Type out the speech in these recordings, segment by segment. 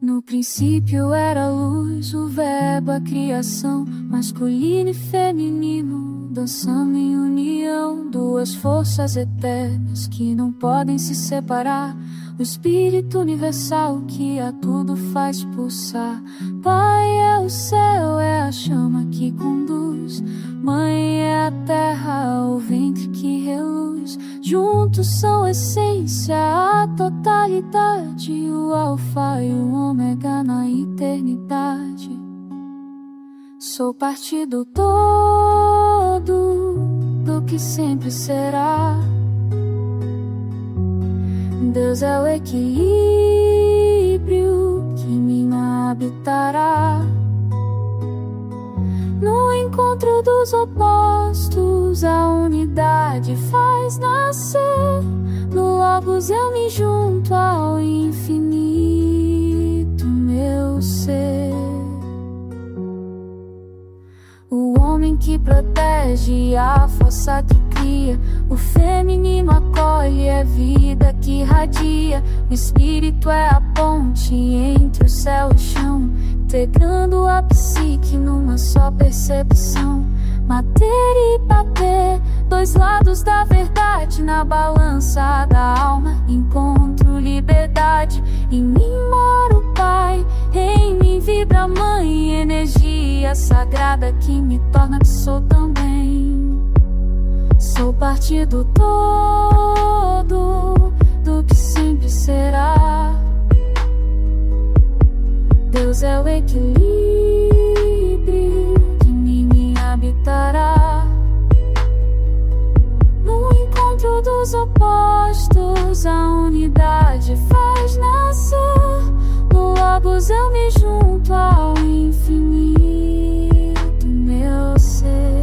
No princípio era a luz, o verbo, a criação, masculino e feminino, dançando em união, duas forças eternas que não podem se separar. O Espírito universal que a tudo faz pulsar. Pai é o céu, é a chama que conduz. Mãe é a terra, o ventre que reluz. Juntos são essência, a totalidade, o alfa e o ômega na eternidade. Sou parte do todo, do que sempre será. Deus é o equilíbrio que em mim habitará. No encontro dos opostos, a unidade faz nascer. No Logos eu me junto ao infinito, meu ser. O homem que protege, a força que cria. O feminino acolhe, é vida que irradia. O espírito é a ponte entre o céu e o chão, integrando a psique numa só percepção. Matéria e papel, dois lados da verdade. Na balança da alma encontro liberdade. Em mim mora o Pai, em mim vibra a Mãe, energia sagrada que me torna que sou também. Sou parte do todo, do que sempre será. Deus é o equilíbrio que em mim habitará. No encontro dos opostos, a unidade faz nascer. No Logos eu me junto ao infinito, meu ser.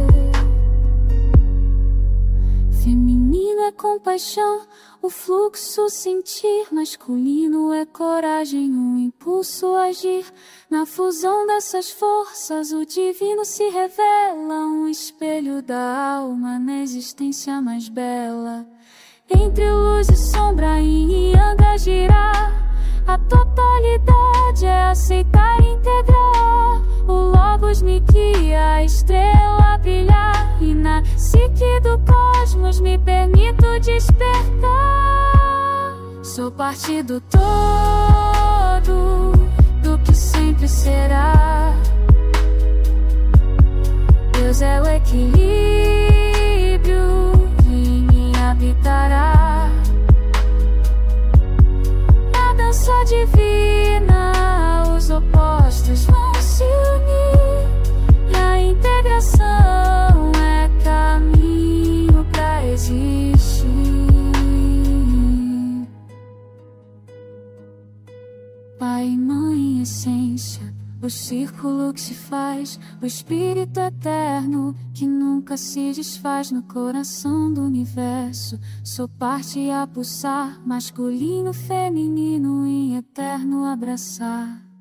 Feminino é compaixão, o fluxo sentir. Masculino é coragem, o impulso agir. Na fusão dessas forças o divino se revela, um espelho da alma na existência mais bela. Entre luz e sombra, yin e yang a girar. A totalidade é aceitar e integrar. O Logos me guia, a estrela a brilhar. E na psique do cosmos me permito despertar. Sou parte do todo, do que sempre será. Deus é o equilíbrio que em mim habitará. Na dança divina os opostos vão se unir, e a integração é caminho pra existir. Pai, Mãe, essência, o círculo que se faz, o Espírito eterno que nunca se desfaz no coração do universo. Sou parte a pulsar, masculino, feminino em eterno abraçar.